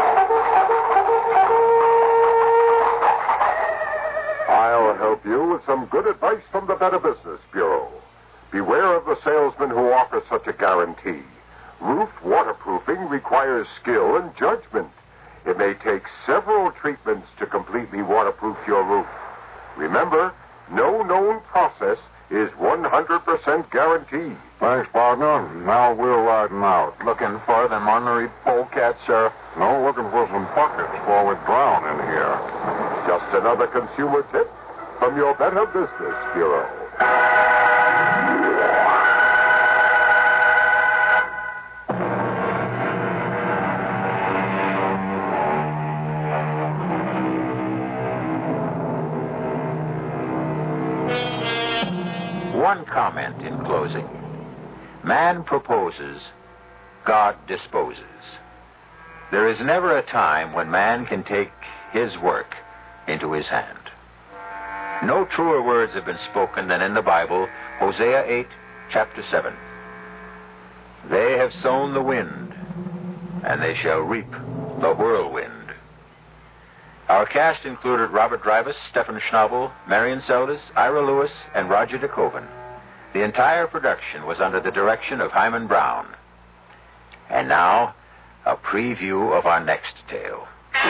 I'll help you with some good advice from the Better Business Bureau. Beware of the salesman who offers such a guarantee. Roof waterproofing requires skill and judgment. It may take several treatments to completely waterproof your roof. Remember, no known process is one hundred percent guaranteed. Thanks, partner. Now we're riding out. Looking for them ornery polecats, Sheriff? No, looking for some buckets before we drown in here. Just another consumer tip from your Better Business Bureau. One comment in closing. Man proposes, God disposes. There is never a time when man can take his work into his hand. No truer words have been spoken than in the Bible, Hosea eight, chapter seven. They have sown the wind, and they shall reap the whirlwind. Our cast included Robert Drivas, Stephen Schnabel, Marion Seldes, Ira Lewis, and Roger DeKoven. The entire production was under the direction of Hyman Brown. And now, a preview of our next tale.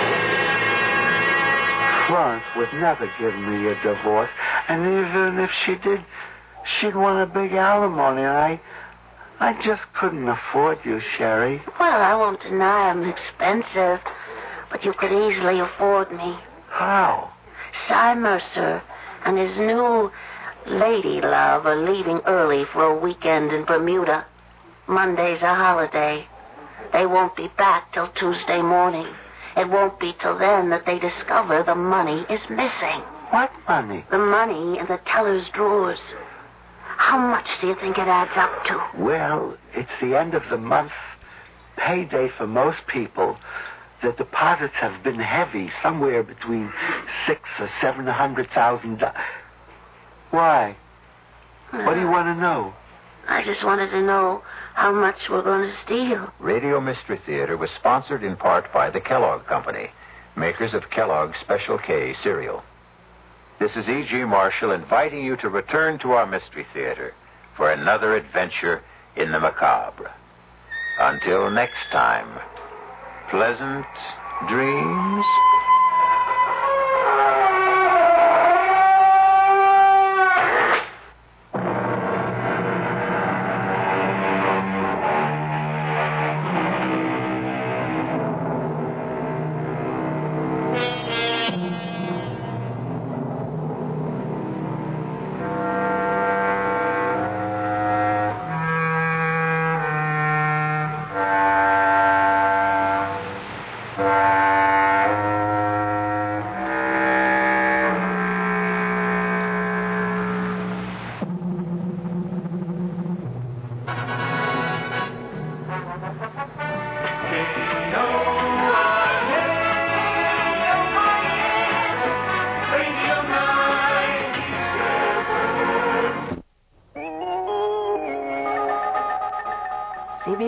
Florence would never give me a divorce, and even if she did, she'd want a big alimony, and I, I just couldn't afford you, Sherry. Well, I won't deny I'm expensive, but you could easily afford me. How? Cy Mercer and his new lady love are leaving early for a weekend in Bermuda. Monday's a holiday. They won't be back till Tuesday morning. It won't be till then that they discover the money is missing. What money? The money in the teller's drawers. How much do you think it adds up to? Well, it's the end of the month. Payday for most people. The deposits have been heavy, somewhere between six or seven hundred thousand dollars. Why? Uh, what do you want to know? I just wanted to know how much we're going to steal. Radio Mystery Theater was sponsored in part by the Kellogg Company, makers of Kellogg's Special K cereal. This is E G. Marshall inviting you to return to our Mystery Theater for another adventure in the macabre. Until next time, pleasant dreams.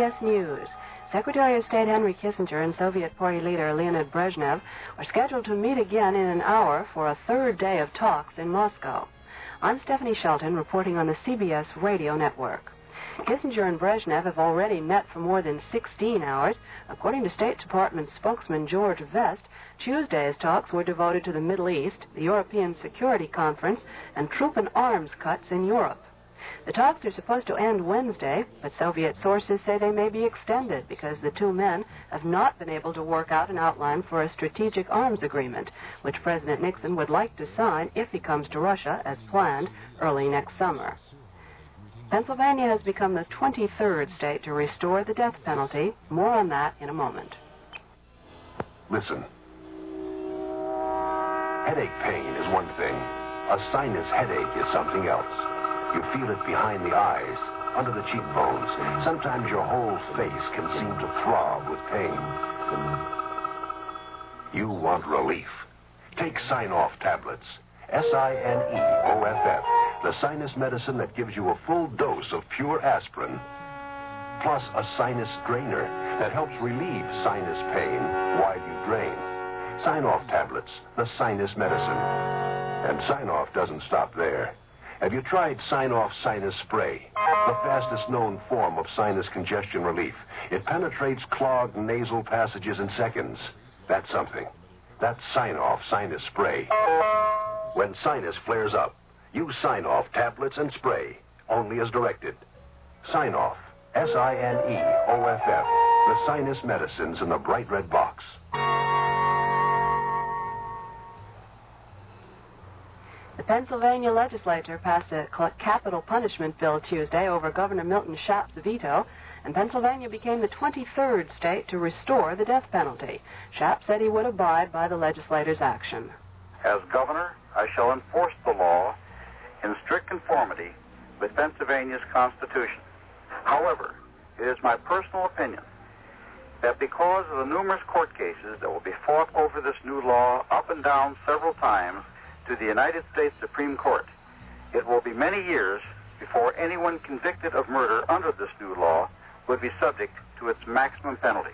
S News. Secretary of State Henry Kissinger and Soviet Party leader Leonid Brezhnev are scheduled to meet again in an hour for a third day of talks in Moscow. I'm Stephanie Shelton reporting on the C B S radio network. Kissinger and Brezhnev have already met for more than sixteen hours. According to State Department spokesman George Vest, Tuesday's talks were devoted to the Middle East, the European Security Conference, and troop and arms cuts in Europe. The talks are supposed to end Wednesday, but Soviet sources say they may be extended because the two men have not been able to work out an outline for a strategic arms agreement, which President Nixon would like to sign if he comes to Russia, as planned, early next summer. Pennsylvania has become the twenty-third state to restore the death penalty. More on that in a moment. Listen. Headache pain is one thing. A sinus headache is something else. You feel it behind the eyes, under the cheekbones. Sometimes your whole face can seem to throb with pain. You want relief. Take Sign-Off tablets. S I N E O F F. The sinus medicine that gives you a full dose of pure aspirin, plus a sinus drainer that helps relieve sinus pain while you drain. Sign-Off tablets, the sinus medicine. And Sign-Off doesn't stop there. Have you tried Sign-Off Sinus Spray? The fastest known form of sinus congestion relief. It penetrates clogged nasal passages in seconds. That's something. That's Sign-Off Sinus Spray. When sinus flares up, use Sign-Off tablets and spray, only as directed. Sign-Off, S I N E O F F, the sinus medicines in the bright red box. The Pennsylvania legislature passed a capital punishment bill Tuesday over Governor Milton Schaap's veto, and Pennsylvania became the twenty-third state to restore the death penalty. Schaap said he would abide by the legislator's action. As governor, I shall enforce the law in strict conformity with Pennsylvania's Constitution. However, it is my personal opinion that because of the numerous court cases that will be fought over this new law up and down several times to the United States Supreme Court, it will be many years before anyone convicted of murder under this new law would be subject to its maximum penalty.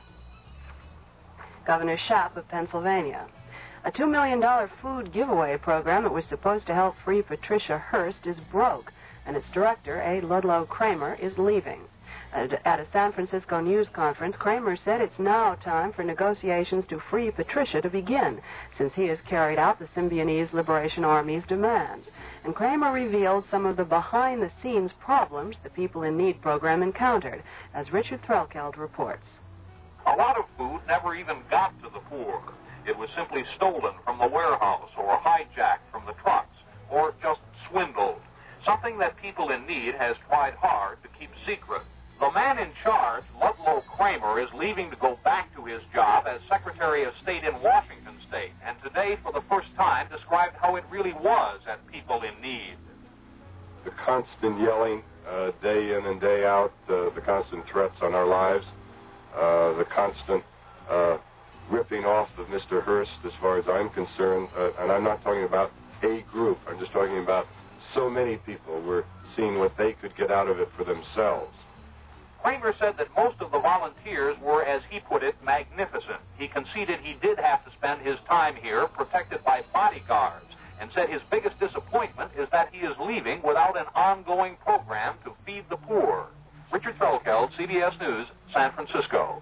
Governor Schaap of Pennsylvania. A two million dollars food giveaway program that was supposed to help free Patricia Hearst is broke, and its director, A. Ludlow Kramer, is leaving. At a San Francisco news conference, Kramer said it's now time for negotiations to free Patricia to begin, since he has carried out the Symbionese Liberation Army's demands. And Kramer revealed some of the behind-the-scenes problems the People in Need program encountered, as Richard Threlkeld reports. A lot of food never even got to the poor. It was simply stolen from the warehouse or hijacked from the trucks or just swindled, something that People in Need has tried hard to keep secret. The man in charge, Ludlow Kramer, is leaving to go back to his job as Secretary of State in Washington State, and today, for the first time, described how it really was at People in Need. The constant yelling, uh, day in and day out, uh, the constant threats on our lives, uh, the constant uh, ripping off of Mister Hearst, as far as I'm concerned, uh, and I'm not talking about a group, I'm just talking about so many people were seeing what they could get out of it for themselves. Kramer said that most of the volunteers were, as he put it, magnificent. He conceded he did have to spend his time here protected by bodyguards, and said his biggest disappointment is that he is leaving without an ongoing program to feed the poor. Richard Threlkeld, C B S News, San Francisco.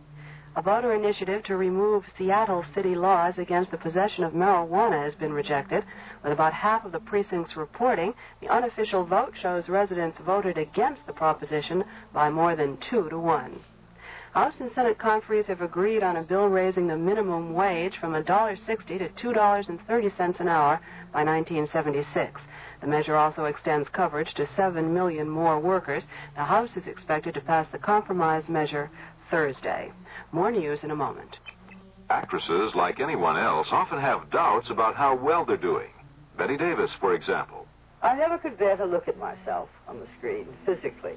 A voter initiative to remove Seattle city laws against the possession of marijuana has been rejected. With about half of the precincts reporting, the unofficial vote shows residents voted against the proposition by more than two to one. House and Senate conferees have agreed on a bill raising the minimum wage from one dollar sixty to two dollars and thirty cents an hour by nineteen seventy-six. The measure also extends coverage to seven million more workers. The House is expected to pass the compromise measure Thursday. More news in a moment. Actresses, like anyone else, often have doubts about how well they're doing. Betty Davis, for example. I never could bear to look at myself on the screen, physically.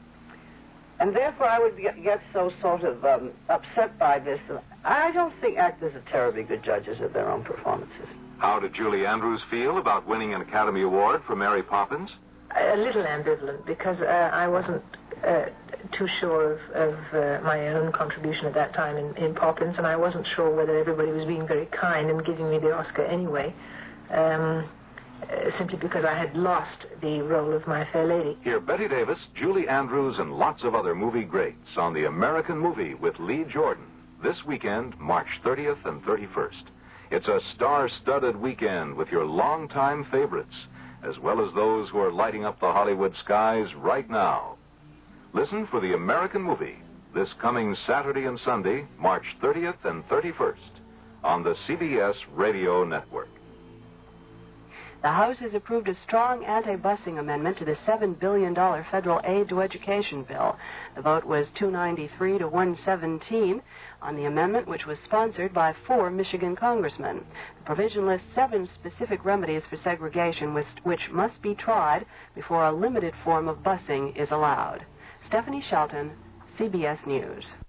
And therefore I would get, get so sort of um, upset by this. I don't think actors are terribly good judges of their own performances. How did Julie Andrews feel about winning an Academy Award for Mary Poppins? A little ambivalent, because uh, I wasn't uh, too sure of, of uh, my own contribution at that time in, in Poppins, and I wasn't sure whether everybody was being very kind and giving me the Oscar anyway, um, uh, simply because I had lost the role of My Fair Lady. Hear Betty Davis, Julie Andrews, and lots of other movie greats on The American Movie with Lee Jordan this weekend, March thirtieth and thirty-first. It's a star-studded weekend with your longtime favorites, as well as those who are lighting up the Hollywood skies right now. Listen for The American Movie this coming Saturday and Sunday, March thirtieth and thirty-first, on the C B S Radio Network. The House has approved a strong anti-busing amendment to the seven billion dollars federal aid to education bill. The vote was two ninety-three to one seventeen on the amendment, which was sponsored by four Michigan congressmen. The provision lists seven specific remedies for segregation, which, which must be tried before a limited form of busing is allowed. Stephanie Shelton, C B S News.